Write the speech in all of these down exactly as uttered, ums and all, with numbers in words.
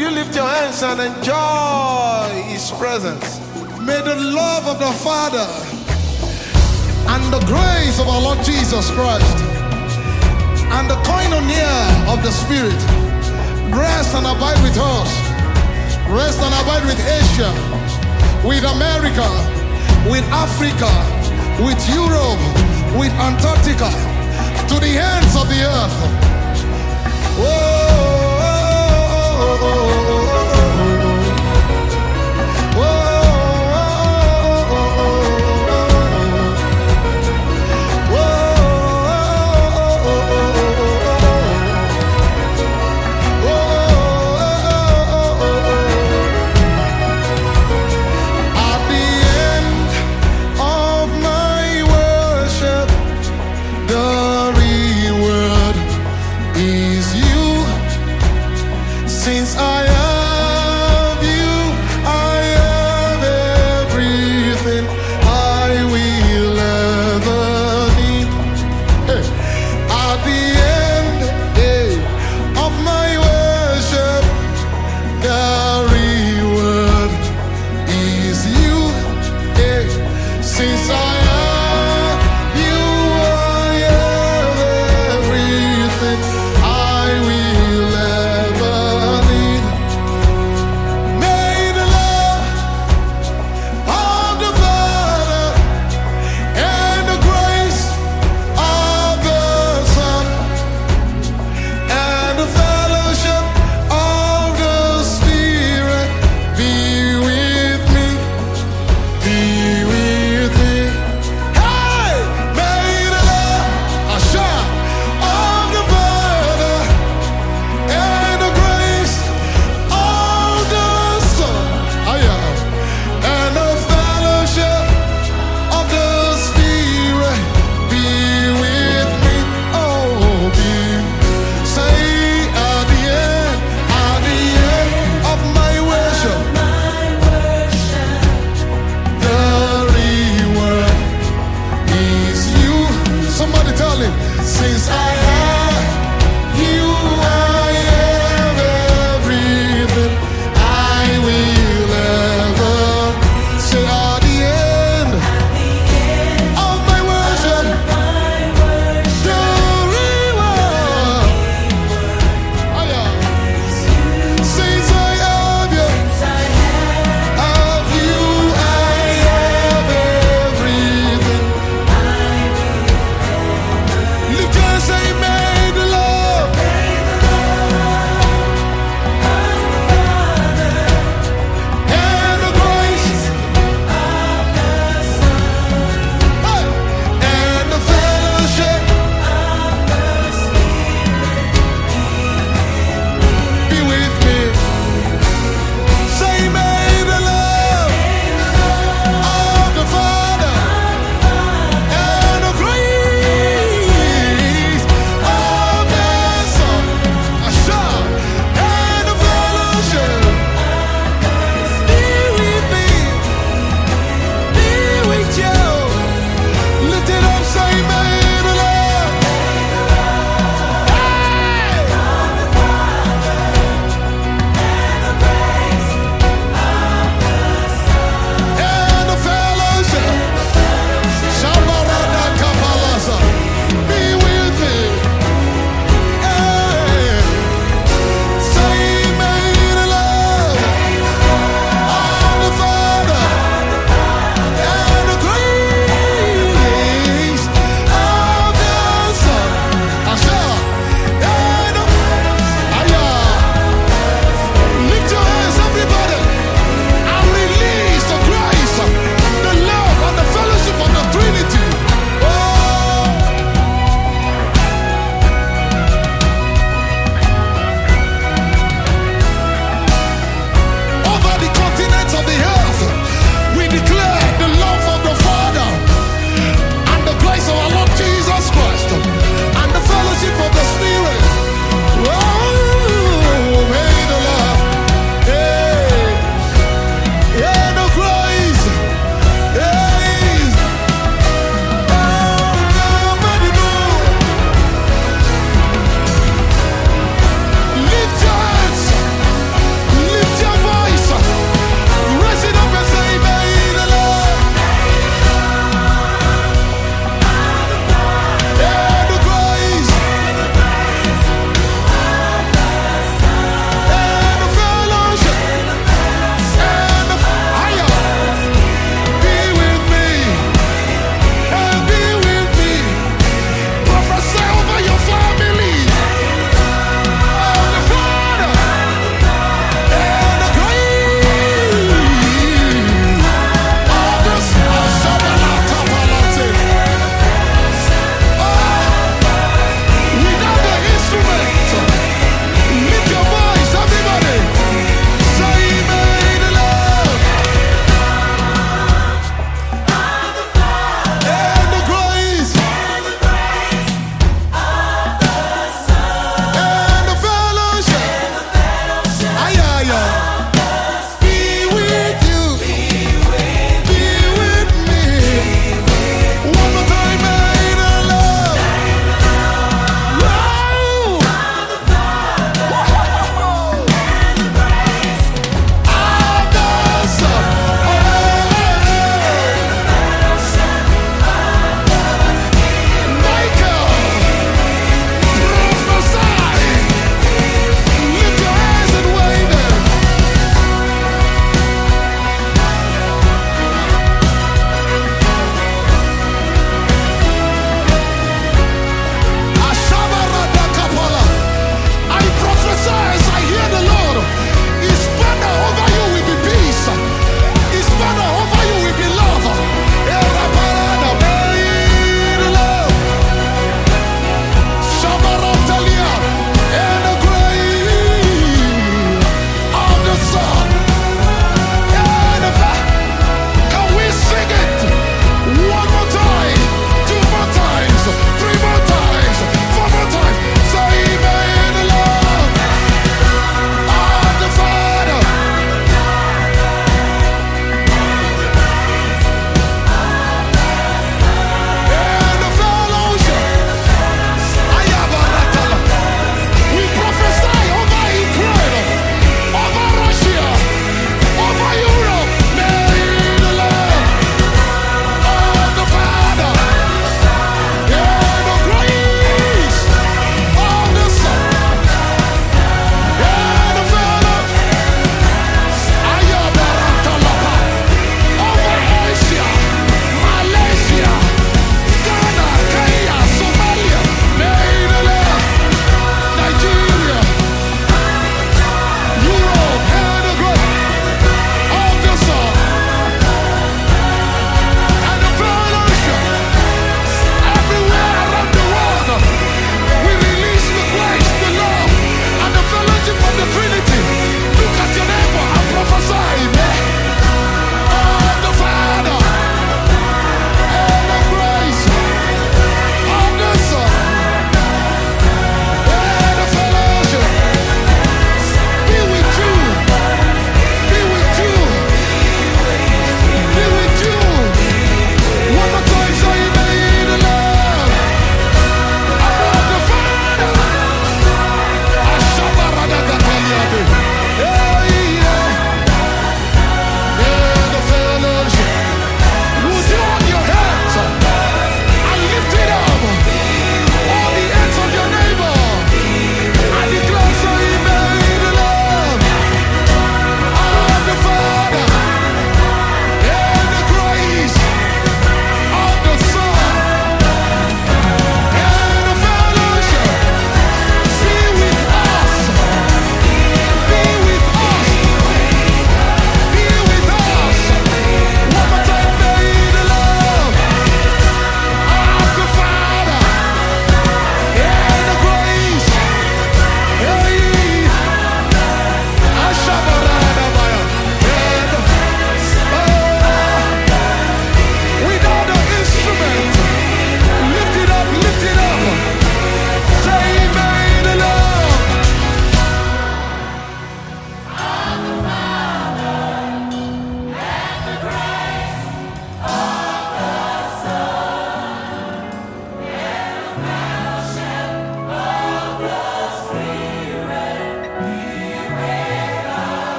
you lift your hands and enjoy His presence? May the love of the Father and the grace of our Lord Jesus Christ and the koinonia of the Spirit rest and abide with us. Rest and abide with Asia, with America, with Africa, with Europe, with Antarctica, to the ends of the earth. Whoa. Since I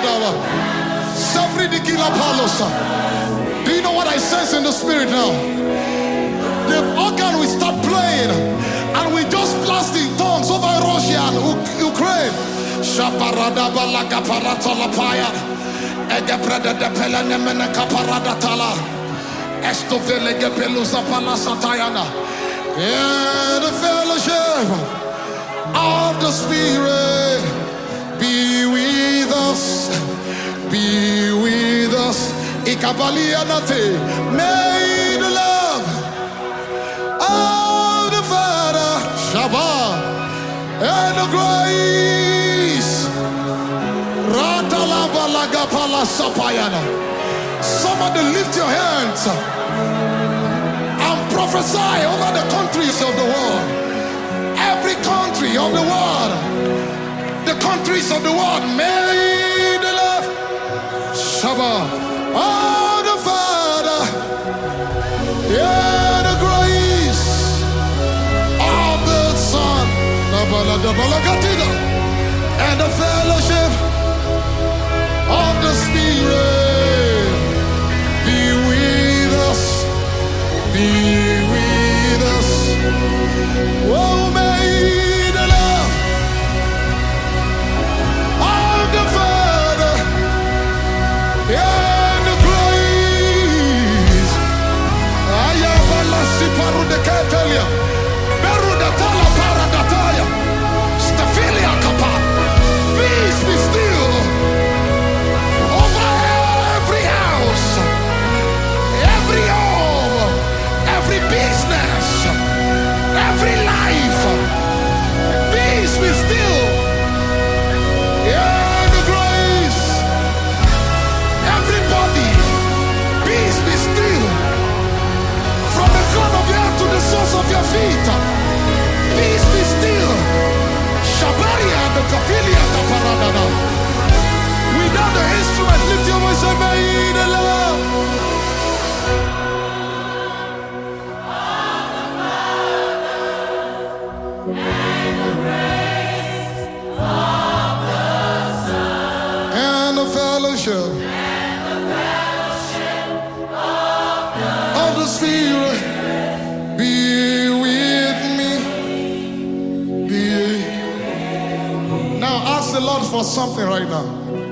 Do you know what I sense in the spirit now? The organ will start playing, and we just blast in tongues over Russia and U- Ukraine. Shaparada balaga paratola paya. Egebreda de pelenemene kaparada tala. Estovele gepelusa palasatayana. In the fellowship of the Spirit, be with us, be with us. Ikabalianate, may the love of the Father, Shabbat, and the grace, Ratalabalagapala Sapayana. Somebody lift your hands and prophesy over the countries of the world. Every country of the world, the countries of the world, may the love, Shabbat, oh, the Father, yeah, the grace of the Son, and the fellowship of the Spirit be with us, be with us. Oh, may the love of the Father, yeah, peace be still over every house, every home, every business, every life. Peace be still. Yeah, the grace. Everybody, peace be still. From the crown of your head to the soles of your feet, peace be still. Shabaria the Kafilia Taparadana. Without the instrument, lift your voice and may the love and the grace of the Son and the fellowship and the fellowship of the, of the Spirit be with me. Be Now ask the Lord for something right now.